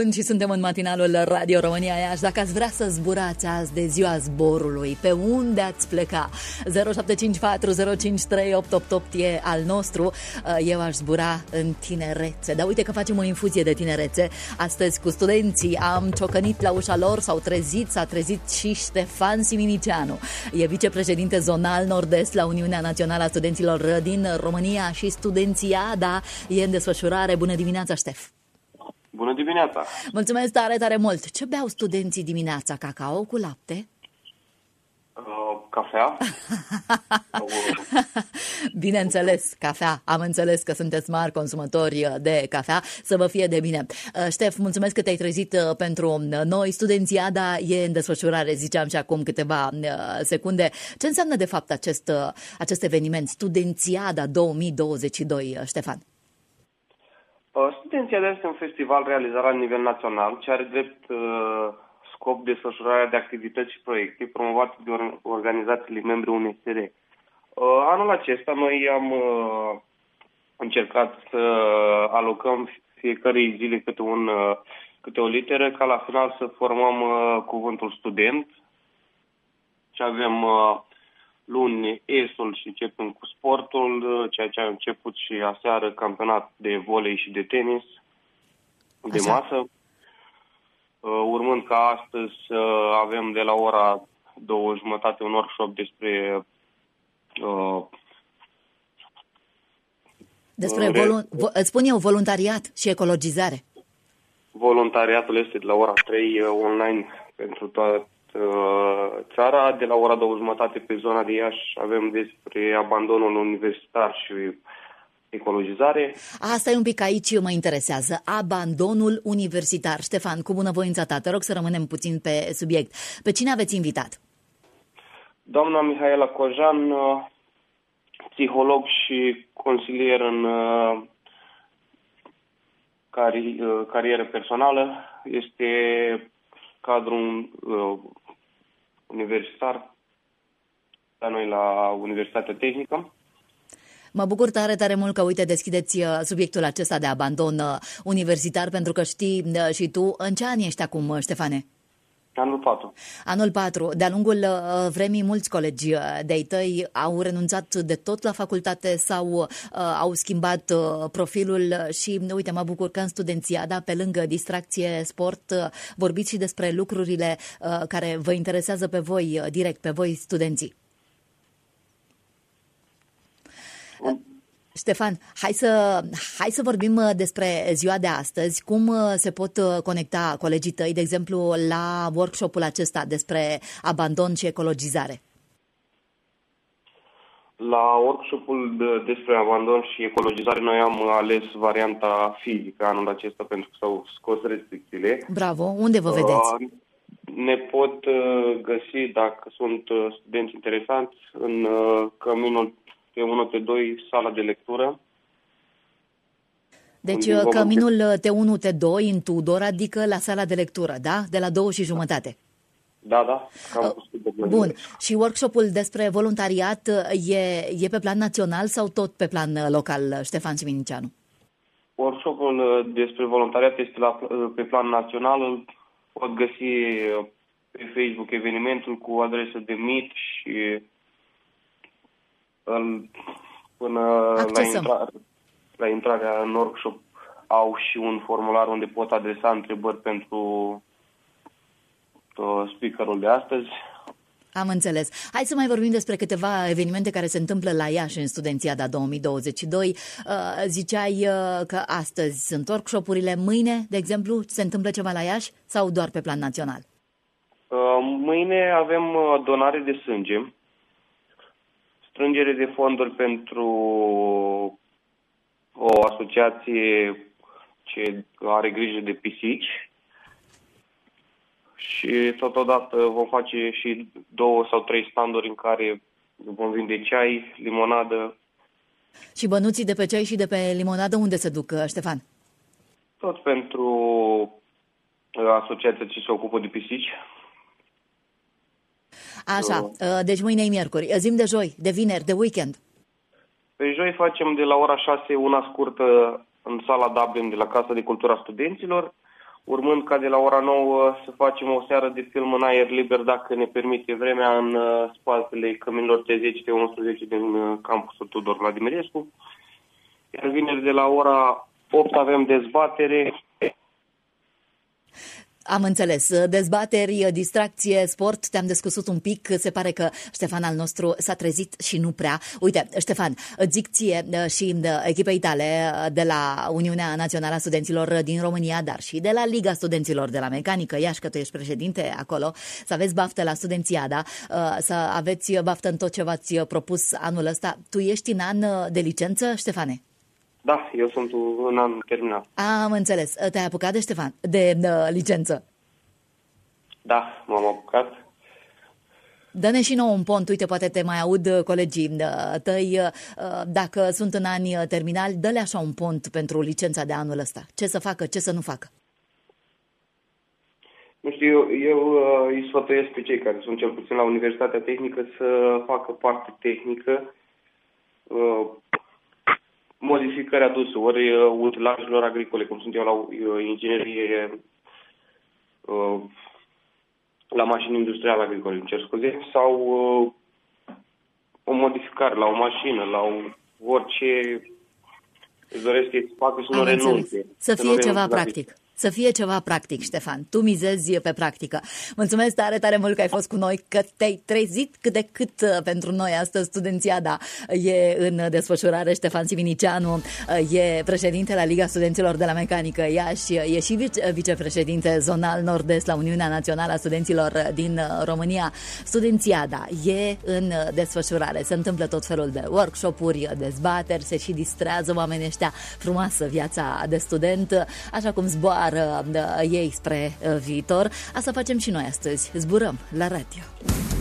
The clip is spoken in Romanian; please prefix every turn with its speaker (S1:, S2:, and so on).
S1: bun și suntem în matinalul Radio România Iași. Dacă ați vrea să zburați azi de ziua zborului, pe unde ați pleca? 0754053888 e al nostru. Eu aș zbura în tinerețe. Dar uite că facem o infuzie de tinerețe. Astăzi cu studenții am ciocănit la ușa lor, s-a trezit și Ștefan Siminicianu. E vicepreședinte zonal nord-est la Uniunea Națională a Studenților din România și Studențiada e în desfășurare. Bună dimineața, Ștef!
S2: Bună dimineața!
S1: Mulțumesc tare, tare mult! Ce beau studenții dimineața? Cacao cu lapte?
S2: Cafea.
S1: Bineînțeles, cafea. Am înțeles că sunteți mari consumatori de cafea. Să vă fie de bine. Ștef, mulțumesc că te-ai trezit pentru noi. Studențiada e în desfășurare, ziceam și acum câteva secunde. Ce înseamnă de fapt acest eveniment, Studențiada 2022, Ștefan?
S2: Studențiada este un festival realizat la nivel național ce are drept scop desfășurarea de activități și proiecte promovate de organizațiile membre UNSR. Anul acesta noi am încercat să alocăm fiecare zile câte o literă, ca la final să formăm cuvântul student. Și avem luni ESUL și începem cu sportul, ceea ce a început și aseară campionat de volei și de tenis, de masă. Urmând ca astăzi avem de la ora 2:30 un workshop
S1: îți spun eu, voluntariat și ecologizare.
S2: Voluntariatul este de la ora 3 online pentru toată țara. De la ora 2:30 pe zona de Iași avem despre abandonul universitar și ecologizare.
S1: Asta e un pic, aici mă interesează. Abandonul universitar. Ștefan, cu bunăvoința ta, te rog să rămânem puțin pe subiect. Pe cine aveți invitat?
S2: Doamna Mihaela Cojan, psiholog și consilier în carieră personală. Este cadrul universitar la noi la Universitatea Tehnică.
S1: Mă bucur tare, tare mult că, uite, deschideți subiectul acesta de abandon universitar, pentru că știi și tu în ce an ești acum, Ștefane?
S2: Anul 4.
S1: Anul 4. De-a lungul vremii, mulți colegi de-ai tăi au renunțat de tot la facultate sau au schimbat profilul și, uite, mă bucur că în Studențiada, pe lângă distracție, sport, vorbiți și despre lucrurile care vă interesează pe voi, direct, pe voi, studenții. Ștefan, hai să vorbim despre ziua de astăzi. Cum se pot conecta colegii tăi, de exemplu, la workshop-ul acesta despre abandon și ecologizare?
S2: La workshop-ul despre abandon și ecologizare noi am ales varianta fizică anul acesta pentru că s-au scos restricțiile.
S1: Bravo! Unde vă vedeți?
S2: Ne pot găsi, dacă sunt studenți interesanți, în căminul T1, T2, sala de lectură.
S1: Deci căminul T1, T2 în Tudor, adică la sala de lectură, da? De la 2:30.
S2: Da.
S1: Bun. Și workshopul despre voluntariat e pe plan național sau tot pe plan local, Ștefan Siminicianu?
S2: Workshopul despre voluntariat este pe plan național. Îl pot găsi pe Facebook evenimentul cu adresă de Meet și până la intrarea în workshop au și un formular unde pot adresa întrebări pentru speakerul de astăzi.
S1: Am înțeles. Hai să mai vorbim despre câteva evenimente care se întâmplă la Iași în Studențiada 2022. Ziceai că astăzi sunt workshop-urile. Mâine, de exemplu, se întâmplă ceva la Iași sau doar pe plan național?
S2: Mâine avem donare de sânge, strângere de fonduri pentru o asociație ce are grijă de pisici și totodată vom face și 2 sau 3 standuri în care vom vinde ceai, limonadă.
S1: Și bănuții de pe ceai și de pe limonadă unde se duc, Ștefan?
S2: Tot pentru asociația ce se ocupă de pisici.
S1: Așa, deci mâine e miercuri. Zi-mi de joi, de vineri, de weekend.
S2: Pe joi facem de la ora 6 una scurtă în sala Dublin de la Casa de Cultura Studenților, urmând ca de la ora 9 să facem o seară de film în aer liber, dacă ne permite vremea, în spatele căminilor T10-T11 din campusul Tudor Vladimirescu. Iar vineri de la ora 8 avem dezbatere.
S1: Am înțeles. Dezbateri, distracție, sport, te-am descusut un pic. Se pare că Ștefan al nostru s-a trezit și nu prea. Uite, Ștefan, îți zic ție și echipei tale de la Uniunea Națională a Studenților din România, dar și de la Liga Studenților de la Mecanică, Iași, că tu ești președinte acolo, să aveți baftă la Studențiada, să aveți baftă în tot ce v-ați propus anul ăsta. Tu ești în an de licență, Ștefane?
S2: Da, eu sunt în an terminat.
S1: Am înțeles. Te-ai apucat de licență?
S2: Da, m-am apucat.
S1: Dă-ne și nouă un pont, uite, poate te mai aud colegii tăi, dacă sunt în ani terminali, dă-le așa un pont pentru licența de anul ăsta. Ce să facă, ce să nu facă?
S2: Nu știu, eu îi sfătuiesc pe cei care sunt cel puțin la Universitatea Tehnică să facă parte tehnică, modificări aduse, ori utilajelor agricole, cum sunt eu la inginerie, la mașini industriale agricole, îmi cer scuze, sau o modificare la o mașină, la orice îți doresc să facă și nu renunțe.
S1: Să fie ceva practic. Să fie ceva practic, Ștefan. Tu mizezi pe practică. Mulțumesc tare, tare mult că ai fost cu noi, că te-ai trezit cât de cât pentru noi astăzi. Studențiada e în desfășurare. Ștefan Siminicianu e președinte la Liga Studenților de la Mecanică Iași, e și vicepreședinte zonal nord-est la Uniunea Națională a Studenților din România. Studențiada e în desfășurare. Se întâmplă tot felul de workshop-uri, dezbateri, se și distrează oamenii ăștia. Frumoasă viața de student, așa cum zboară ei spre viitor. Asta facem și noi astăzi. Zburăm la radio.